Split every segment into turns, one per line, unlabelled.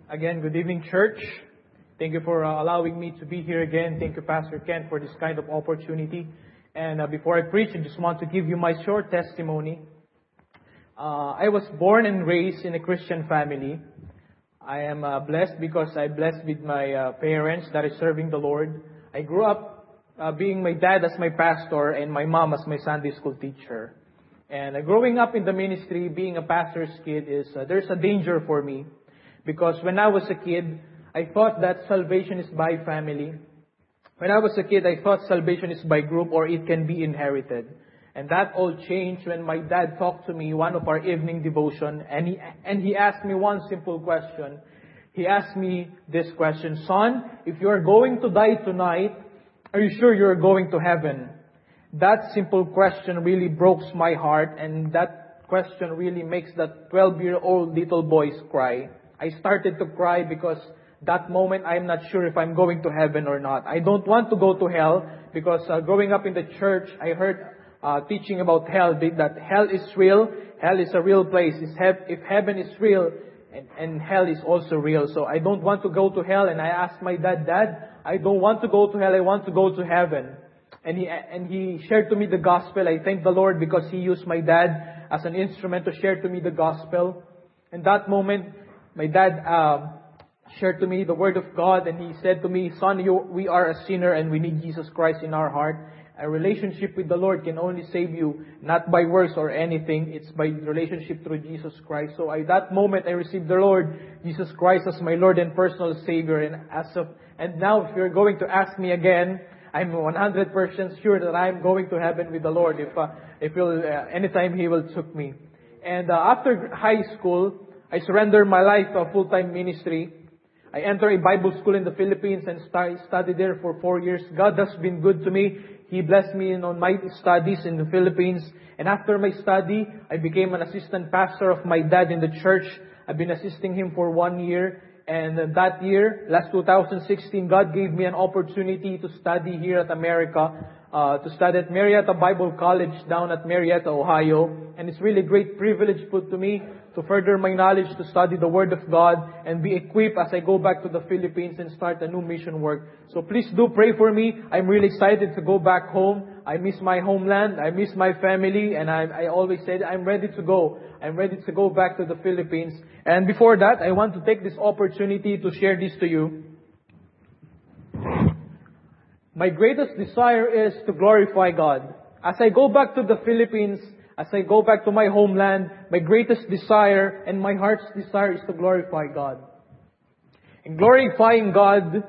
Again, good evening, church. Thank you for allowing me to be here again. Thank you, Pastor Ken, for this kind of opportunity. And before I preach, I just want to give you my short testimony. I was born and raised in a Christian family. I am blessed because I'm blessed with my parents that is serving the Lord. I grew up being my dad as my pastor and my mom as my Sunday school teacher. And growing up in the ministry, being a pastor's kid, there's a danger for me. Because when I was a kid, I thought that salvation is by family. When I was a kid, I thought salvation is by group or it can be inherited. And that all changed when my dad talked to me one of our evening devotion, and he asked me one simple question. He asked me this question: "Son, if you are going to die tonight, are you sure you are going to heaven?" That simple question really broke my heart, and that question really makes that 12-year-old little boys cry. I started to cry because that moment I'm not sure if I'm going to heaven or not. I don't want to go to hell because growing up in the church, I heard teaching about hell, that hell is real. Hell is a real place. If heaven is real, and hell is also real. So I don't want to go to hell. And I asked my dad, I don't want to go to hell. I want to go to heaven. And he shared to me the gospel. I thank the Lord because He used my dad as an instrument to share to me the gospel. In that moment, my dad shared to me the word of God, and he said to me, "Son, we are a sinner and we need Jesus Christ in our heart. A relationship with the Lord can only save you, not by works or anything. It's by relationship through Jesus Christ." So at that moment, I received the Lord Jesus Christ as my Lord and personal Savior. And now, if you're going to ask me again, I'm 100% sure that I'm going to heaven with the Lord anytime He will took me. And after high school, I surrendered my life to a full-time ministry. I entered a Bible school in the Philippines and studied there for 4 years. God has been good to me. He blessed me on my studies in the Philippines. And after my study, I became an assistant pastor of my dad in the church. I've been assisting him for 1 year. And that year, last 2016, God gave me an opportunity to study here at America, to study at Marietta Bible College down at Marietta, Ohio. And it's really a great privilege put to me to further my knowledge, to study the Word of God, and be equipped as I go back to the Philippines and start a new mission work. So please do pray for me. I'm really excited to go back home. I miss my homeland. I miss my family. And I always said, I'm ready to go. I'm ready to go back to the Philippines. And before that, I want to take this opportunity to share this to you. My greatest desire is to glorify God. As I go back to the Philippines, as I go back to my homeland, my greatest desire and my heart's desire is to glorify God. And glorifying God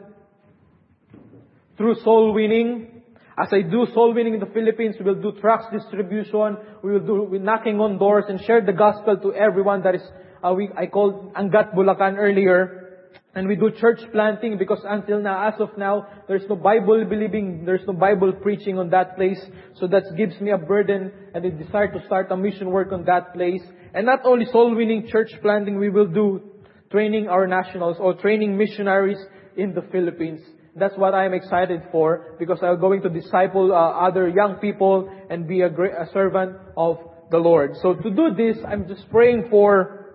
through soul winning. As I do soul winning in the Philippines, we will do tracts distribution. We're knocking on doors and share the gospel to everyone that is, I called Angat Bulacan earlier. And we do church planting because until now, as of now, there's no Bible believing, there's no Bible preaching on that place. So that gives me a burden and a desire to start a mission work on that place. And not only soul winning, church planting, we will do training our nationals or training missionaries in the Philippines. That's what I'm excited for because I'm going to disciple other young people and be a servant of the Lord. So to do this, I'm just praying for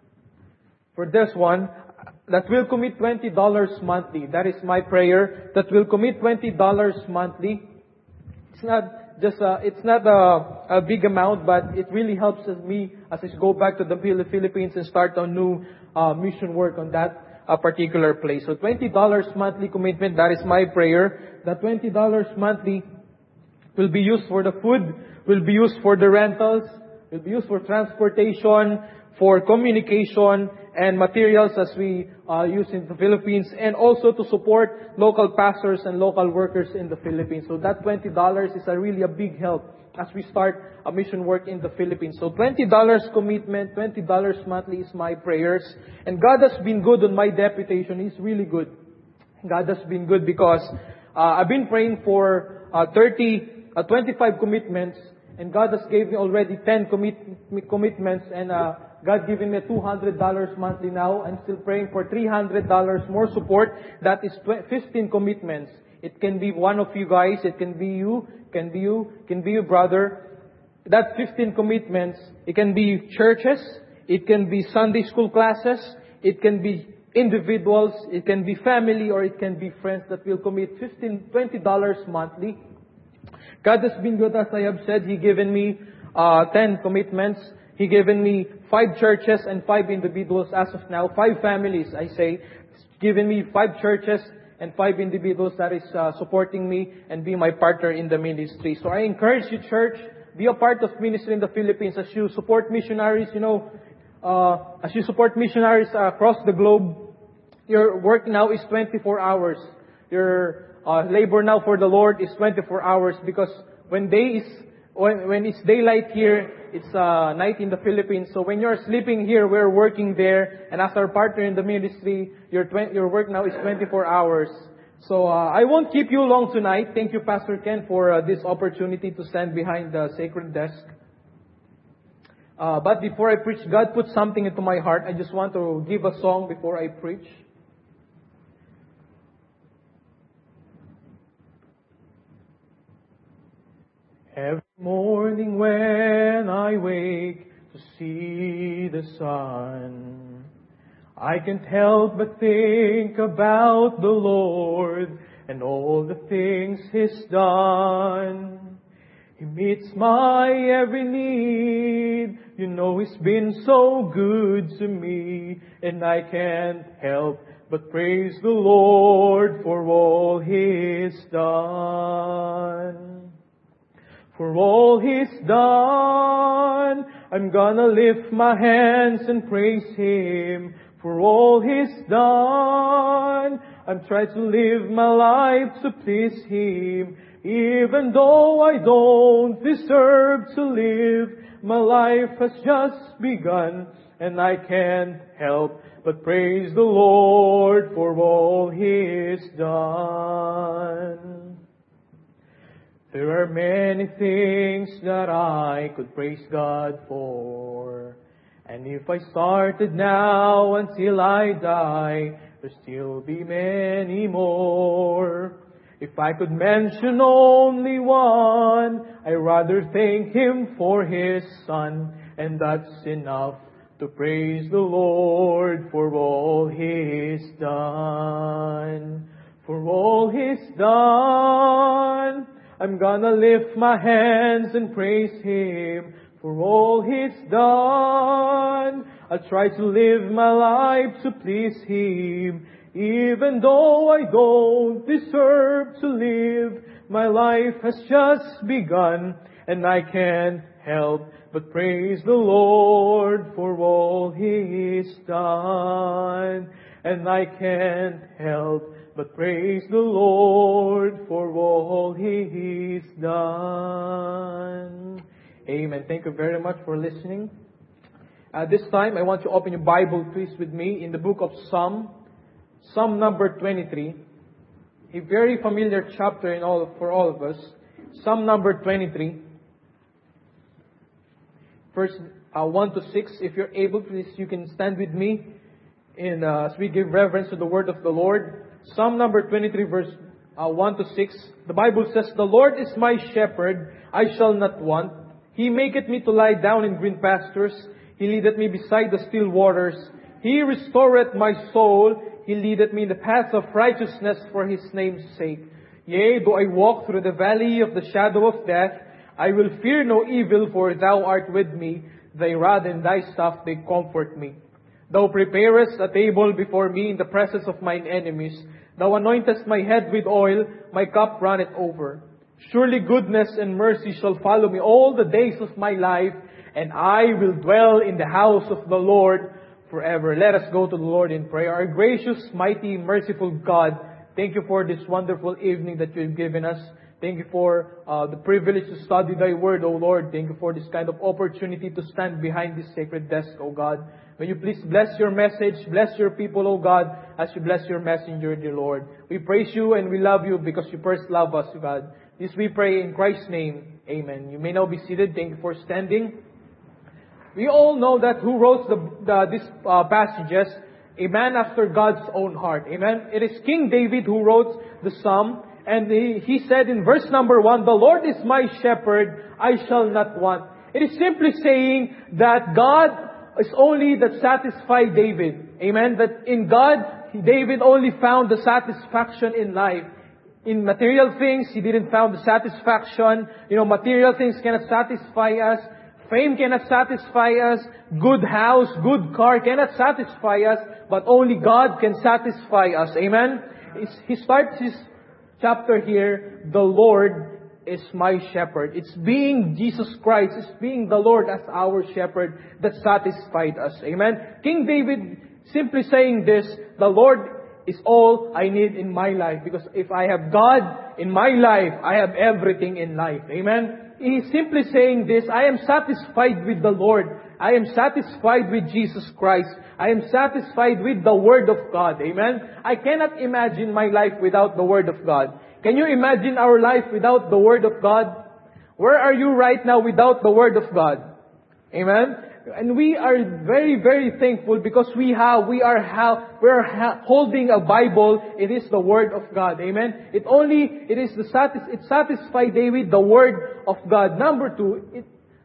this one. That will commit $20 monthly. That is my prayer. That will commit $20 monthly. It's not a big amount, but it really helps me as I go back to the Philippines and start a new mission work on that particular place. So $20 monthly commitment. That is my prayer. That $20 monthly will be used for the food, will be used for the rentals, will be used for transportation, for communication and materials as we use in the Philippines, and also to support local pastors and local workers in the Philippines. So that $20 is really a big help as we start a mission work in the Philippines. So $20 commitment, $20 monthly is my prayers. And God has been good on my deputation. He's really good. God has been good because I've been praying for 25 commitments, and God has given me already 10 commitments, and God giving me $200 monthly now. I'm still praying for $300 more support. That is 15 commitments. It can be one of you guys. It can be you. Can be you, brother. That 15 commitments. It can be churches. It can be Sunday school classes. It can be individuals, it can be family, or it can be friends that will commit $15, $20 monthly. God has been good, as I have said. He given me 10 commitments. He given me 5 churches and 5 individuals as of now. 5 families, I say. He's given me 5 churches and 5 individuals that is supporting me and be my partner in the ministry. So I encourage you, church, be a part of ministry in the Philippines as you support missionaries, as you support missionaries across the globe. Your work now is 24 hours. Your labor now for the Lord is 24 hours, because when it's daylight here, it's night in the Philippines. So when you're sleeping here, we're working there. And as our partner in the ministry, your work now is 24 hours. So I won't keep you long tonight. Thank you, Pastor Ken, for this opportunity to stand behind the sacred desk. But before I preach, God put something into my heart. I just want to give a song before I preach. Every morning when I wake to see the sun, I can't help but think about the Lord and all the things He's done. He meets my every need. He's been so good to me, and I can't help but praise the Lord for all He's done. For all He's done, I'm gonna lift my hands and praise Him. For all He's done, I'm trying to live my life to please Him. Even though I don't deserve to live, my life has just begun, and I can't help but praise the Lord for all He's done. There are many things that I could praise God for. And if I started now until I die, there'll still be many more. If I could mention only one, I'd rather thank Him for His Son. And that's enough to praise the Lord for all He's done. For all He's done, I'm gonna lift my hands and praise Him. For all He's done, I'll try to live my life to please Him. Even though I don't deserve to live, my life has just begun, and I can't help but praise the Lord for all He's done. And I can't help but praise the Lord for all He's done. Amen. Thank you very much for listening. At this time, I want you to open your Bible, please, with me in the book of Psalm number 23. A very familiar chapter for all of us. Psalm number 23. Verse 1 to 6. If you're able, please, you can stand with me as we give reverence to the word of the Lord. Psalm number 23, verse 1 to 6. The Bible says, The Lord is my shepherd, I shall not want. He maketh me to lie down in green pastures. He leadeth me beside the still waters. He restoreth my soul. He leadeth me in the paths of righteousness for His name's sake. Yea, though I walk through the valley of the shadow of death, I will fear no evil, for Thou art with me. Thy rod and Thy staff, they comfort me. Thou preparest a table before me in the presence of mine enemies. Thou anointest my head with oil, my cup runneth over. Surely goodness and mercy shall follow me all the days of my life, and I will dwell in the house of the Lord forever. Let us go to the Lord in prayer. Our gracious, mighty, merciful God, thank You for this wonderful evening that You've given us. Thank You for the privilege to study Thy Word, O Lord. Thank You for this kind of opportunity to stand behind this sacred desk, O God. May You please bless Your message, bless Your people, O God, as You bless Your messenger, dear Lord. We praise You and we love You because You first love us, God. This we pray in Christ's name. Amen. You may now be seated. Thank you for standing. We all know that who wrote these passages, a man after God's own heart. Amen. It is King David who wrote the psalm. And he said in verse number 1, The Lord is my shepherd, I shall not want. It is simply saying that God is only that satisfied David. Amen? That in God, David only found the satisfaction in life. In material things, he didn't found the satisfaction. Material things cannot satisfy us. Fame cannot satisfy us. Good house, good car cannot satisfy us. But only God can satisfy us. Amen? He starts his chapter here, the Lord is my shepherd. It's being Jesus Christ, it's being the Lord as our shepherd that satisfied us. Amen? King David simply saying this, the Lord is all I need in my life. Because if I have God in my life, I have everything in life. Amen? He's simply saying this, I am satisfied with the Lord. I am satisfied with Jesus Christ. I am satisfied with the Word of God. Amen? I cannot imagine my life without the Word of God. Can you imagine our life without the Word of God? Where are you right now without the Word of God? Amen? And we are very, very thankful because we are holding a Bible. It is the Word of God. Amen? It satisfied David, the Word of God. Number two,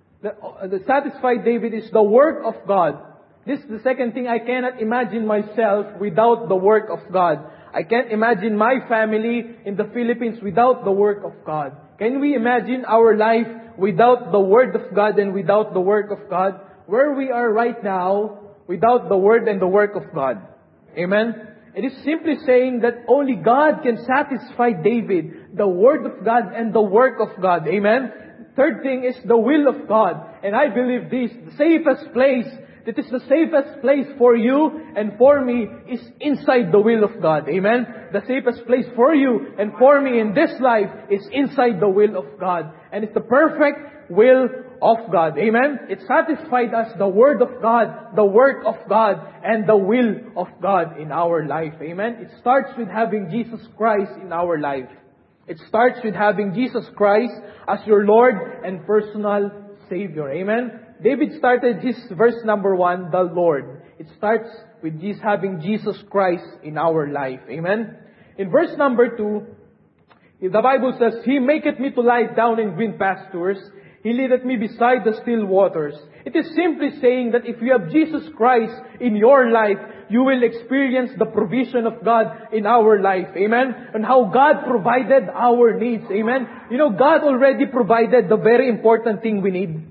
the satisfied David is the work of God. This is the second thing. I cannot imagine myself without the work of God. I can't imagine my family in the Philippines without the work of God. Can we imagine our life without the Word of God and without the work of God? Where we are right now, without the Word and the work of God. Amen? It is simply saying that only God can satisfy David, the Word of God and the work of God. Amen? Third thing is the will of God. And I believe this, the safest place, that is the safest place for you and for me is inside the will of God. Amen? The safest place for you and for me in this life is inside the will of God. And it's the perfect will of God. Amen? It satisfied us, the Word of God, the work of God, and the will of God in our life. Amen? It starts with having Jesus Christ in our life. It starts with having Jesus Christ as your Lord and personal Savior. Amen? David started his verse number 1, the Lord. It starts with having Jesus Christ in our life. Amen? In verse number 2, the Bible says, He maketh me to lie down in green pastures. He leadeth me beside the still waters. It is simply saying that if you have Jesus Christ in your life, you will experience the provision of God in our life. Amen? And how God provided our needs. Amen? God already provided the very important thing we need.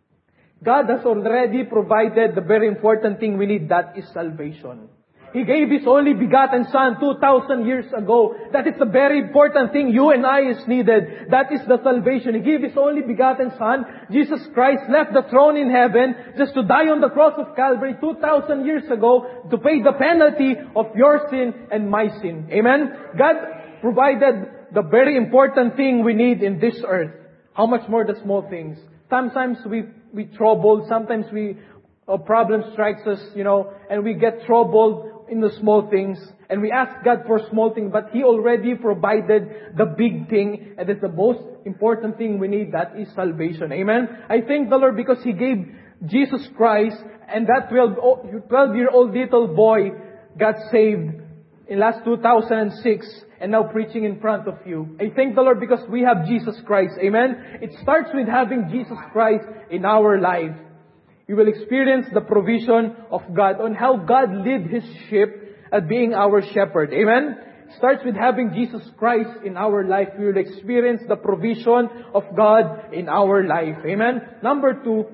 God has already provided the very important thing we need. That is salvation. He gave His only begotten Son 2,000 years ago. That is the very important thing you and I is needed. That is the salvation. He gave His only begotten Son. Jesus Christ left the throne in heaven just to die on the cross of Calvary 2,000 years ago to pay the penalty of your sin and my sin. Amen? God provided the very important thing we need in this earth. How much more the small things? Sometimes we troubled. Sometimes a problem strikes us, and we get troubled in the small things. And we ask God for small things, but He already provided the big thing. And it's the most important thing we need. That is salvation. Amen? I thank the Lord because He gave Jesus Christ, and that 12-year-old little boy got saved in last 2006. And now preaching in front of you. I thank the Lord because we have Jesus Christ. Amen? It starts with having Jesus Christ in our life. You will experience the provision of God on how God led His sheep at being our shepherd. Amen? It starts with having Jesus Christ in our life. We will experience the provision of God in our life. Amen? Number 2,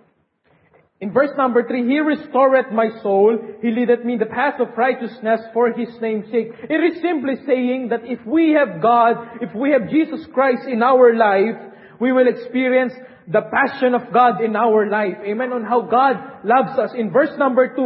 in verse number 3, He restoreth my soul. He leadeth me in the path of righteousness for His name's sake. It is simply saying that if we have God, if we have Jesus Christ in our life, we will experience the passion of God in our life. Amen. On how God loves us. In verse number 3,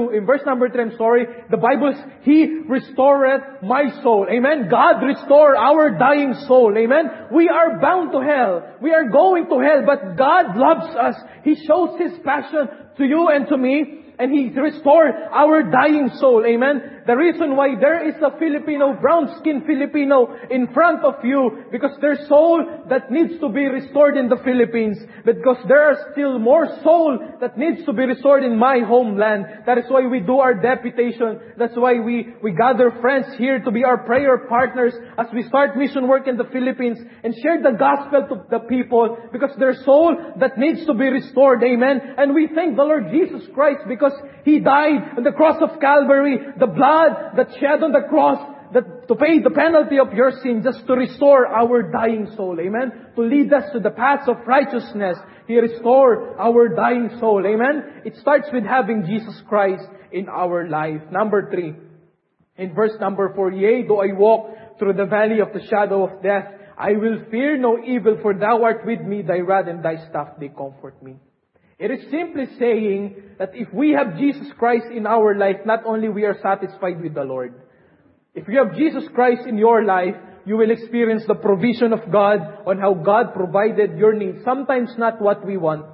the Bible says, He restoreth my soul. Amen. God restore our dying soul. Amen. We are bound to hell. We are going to hell, but God loves us. He shows His passion to you and to me. And He restored our dying soul. Amen. The reason why there is a brown-skinned Filipino in front of you, because there's soul that needs to be restored in the Philippines. But Because there are still more soul that needs to be restored in my homeland. That is why we do our deputation. That's why we gather friends here to be our prayer partners as we start mission work in the Philippines and share the gospel to the people, because there's soul that needs to be restored. Amen. And we thank the Lord Jesus Christ because He died on the cross of Calvary, the blood that shed on the cross, that to pay the penalty of your sin, just to restore our dying soul. Amen. To lead us to the paths of righteousness. He restored our dying soul. Amen. It starts with having Jesus Christ in our life. Number 3. In verse number 4, yea, though I walk through the valley of the shadow of death, I will fear no evil, for thou art with me, thy rod and thy staff, they comfort me. It is simply saying that if we have Jesus Christ in our life, not only we are satisfied with the Lord. If you have Jesus Christ in your life, you will experience the provision of God on how God provided your needs. Sometimes not what we want,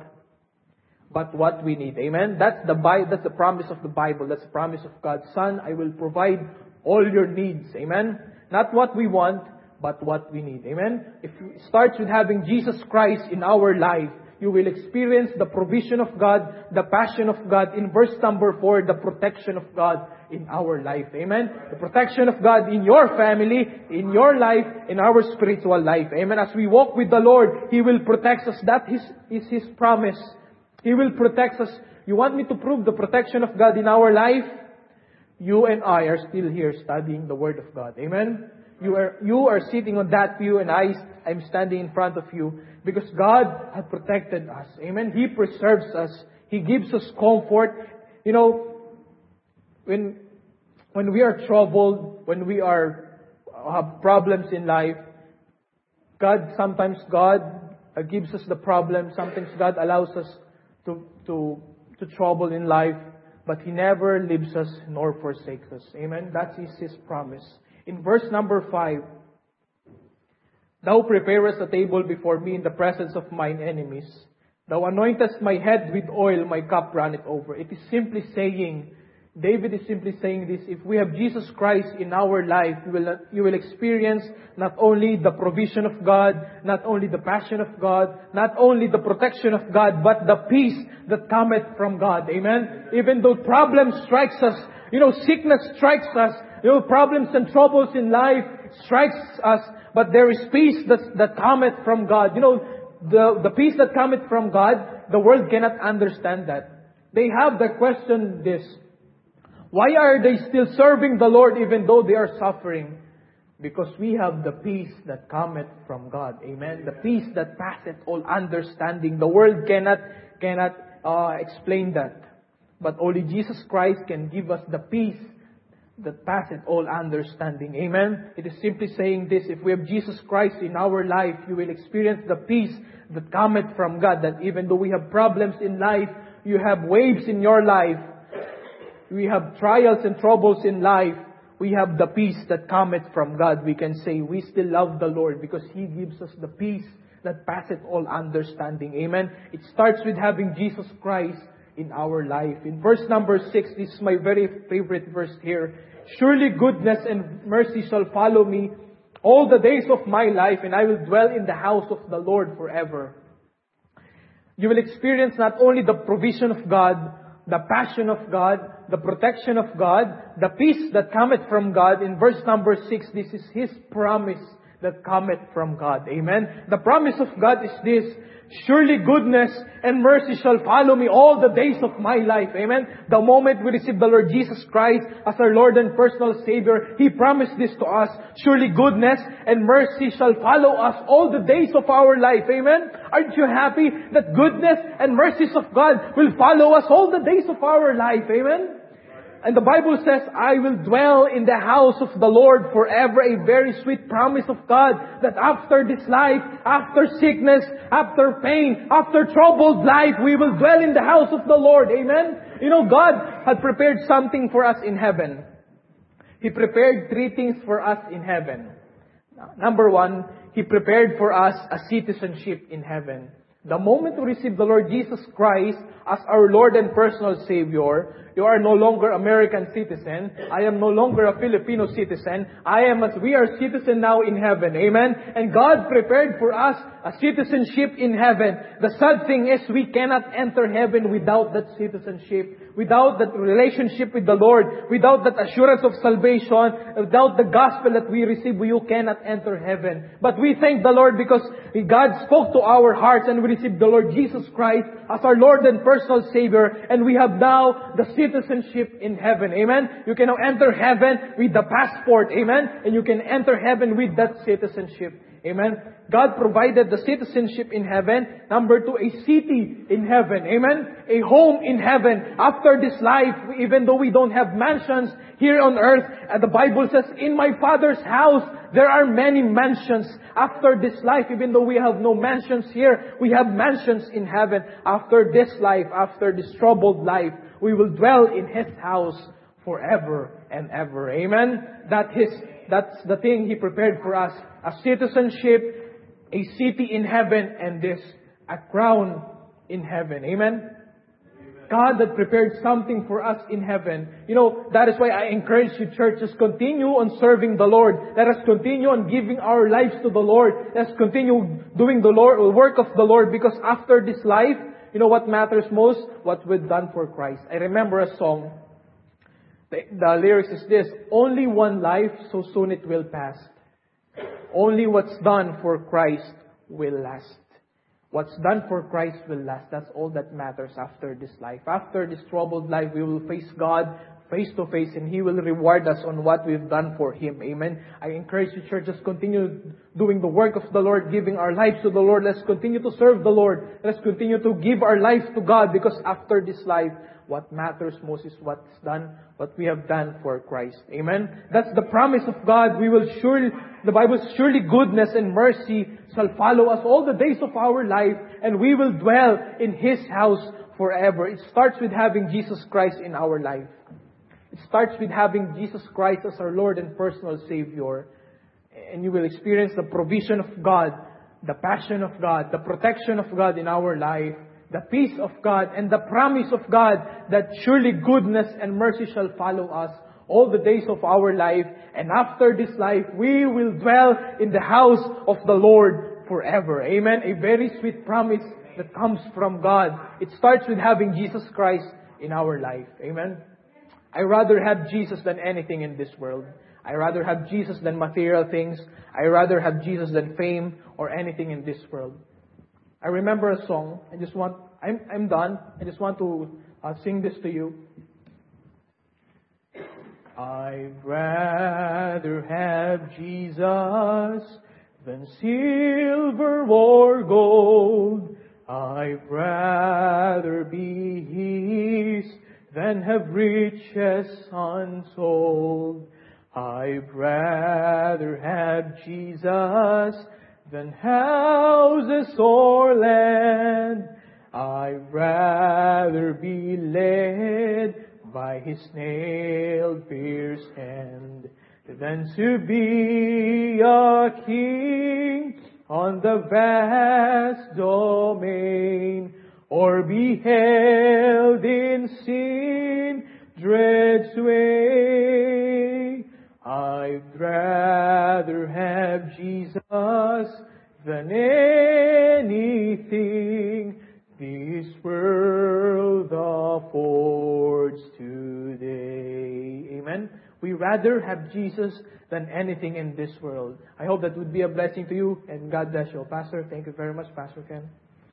but what we need. Amen? That's the promise of the Bible. That's the promise of God. Son, I will provide all your needs. Amen? Not what we want, but what we need. Amen? If it starts with having Jesus Christ in our life, you will experience the provision of God, the passion of God. In verse number 4, the protection of God in our life. Amen? The protection of God in your family, in your life, in our spiritual life. Amen? As we walk with the Lord, He will protect us. That is His promise. He will protect us. You want me to prove the protection of God in our life? You and I are still here studying the Word of God. Amen? You are sitting on that pew and I'm standing in front of you because God has protected us. Amen? He preserves us. He gives us comfort. You know, when we are troubled, when we have problems in life, sometimes God gives us the problem. Sometimes God allows us to trouble in life, but He never leaves us nor forsakes us. Amen? That is His promise. In verse number 5, thou preparest a table before me in the presence of mine enemies. Thou anointest my head with oil, my cup runneth over. It is simply saying, David is simply saying this, if we have Jesus Christ in our life, you will experience not only the provision of God, not only the passion of God, not only the protection of God, but the peace that cometh from God. Amen? Even though problems strikes us, sickness strikes us, problems and troubles in life strikes us, but there is peace that cometh from God. The peace that cometh from God, the world cannot understand that. They have the question this, why are they still serving the Lord even though they are suffering? Because we have the peace that cometh from God. Amen? The peace that passeth all understanding. The world cannot explain that. But only Jesus Christ can give us the peace that passeth all understanding. Amen? It is simply saying this, if we have Jesus Christ in our life, you will experience the peace that cometh from God. That even though we have problems in life, you have waves in your life, we have trials and troubles in life, we have the peace that cometh from God. We can say we still love the Lord because He gives us the peace that passeth all understanding. Amen? It starts with having Jesus Christ in our life. In verse number 6, this is my very favorite verse here. Surely goodness and mercy shall follow me all the days of my life, and I will dwell in the house of the Lord forever. You will experience not only the provision of God, the passion of God, the protection of God, the peace that cometh from God. In verse number 6, this is His promise that cometh from God. Amen? The promise of God is this, surely goodness and mercy shall follow me all the days of my life. Amen? The moment we receive the Lord Jesus Christ as our Lord and personal Savior, He promised this to us. Surely goodness and mercy shall follow us all the days of our life. Amen? Aren't you happy that goodness and mercies of God will follow us all the days of our life? Amen? And the Bible says, I will dwell in the house of the Lord forever. A very sweet promise of God that after this life, after sickness, after pain, after troubled life, we will dwell in the house of the Lord. Amen? God had prepared something for us in heaven. He prepared 3 things for us in heaven. Number 1, He prepared for us a citizenship in heaven. The moment we receive the Lord Jesus Christ as our Lord and personal Savior, you are no longer American citizen. I am no longer a Filipino citizen. We are citizen now in heaven. Amen? And God prepared for us a citizenship in heaven. The sad thing is we cannot enter heaven without that citizenship, without that relationship with the Lord, without that assurance of salvation, without the gospel that we receive, you cannot enter heaven. But we thank the Lord because God spoke to our hearts and we received the Lord Jesus Christ as our Lord and personal Savior, and we have now the citizenship in heaven. Amen? You can now enter heaven with the passport. Amen? And you can enter heaven with that citizenship. Amen? God provided the citizenship in heaven. Number 2, a city in heaven. Amen? A home in heaven. After this life, even though we don't have mansions here on earth, the Bible says, in my Father's house, there are many mansions. After this life, even though we have no mansions here, we have mansions in heaven. After this life, after this troubled life, we will dwell in His house forever and ever. Amen? That's the thing He prepared for us. A citizenship, a city in heaven, and a crown in heaven. Amen? God had prepared something for us in heaven. That is why I encourage you, churches, continue on serving the Lord. Let us continue on giving our lives to the Lord. Let us continue doing the work of the Lord, because after this life, what matters most? What we've done for Christ. I remember a song. The lyrics is this: only one life, so soon it will pass. Only what's done for Christ will last. What's done for Christ will last. That's all that matters after this life. After this troubled life, we will face God face to face, and He will reward us on what we've done for Him. Amen. I encourage you, church, just continue doing the work of the Lord, giving our lives to the Lord. Let's continue to serve the Lord. Let's continue to give our lives to God, because after this life, what matters most is what we have done for Christ. Amen. That's the promise of God. The Bible says, surely goodness and mercy shall follow us all the days of our life, and we will dwell in His house forever. It starts with having Jesus Christ in our life. It starts with having Jesus Christ as our Lord and personal Savior. And you will experience the provision of God, the passion of God, the protection of God in our life, the peace of God, and the promise of God that surely goodness and mercy shall follow us all the days of our life. And after this life, we will dwell in the house of the Lord forever. Amen. A very sweet promise that comes from God. It starts with having Jesus Christ in our life. Amen. I rather have Jesus than anything in this world. I rather have Jesus than material things. I rather have Jesus than fame or anything in this world. I remember a song. I'm done. I just want to sing this to you. I'd rather have Jesus than silver or gold. I'd rather be His than have riches untold. I'd rather have Jesus than houses or land. I'd rather be led by His nail-pierced hand than to be a king on the vast domain, or be held in sin dread sway. I'd rather have Jesus than anything this world affords today. Amen. We rather have Jesus than anything in this world. I hope that would be a blessing to you, and God bless you. Pastor, thank you very much, Pastor Ken.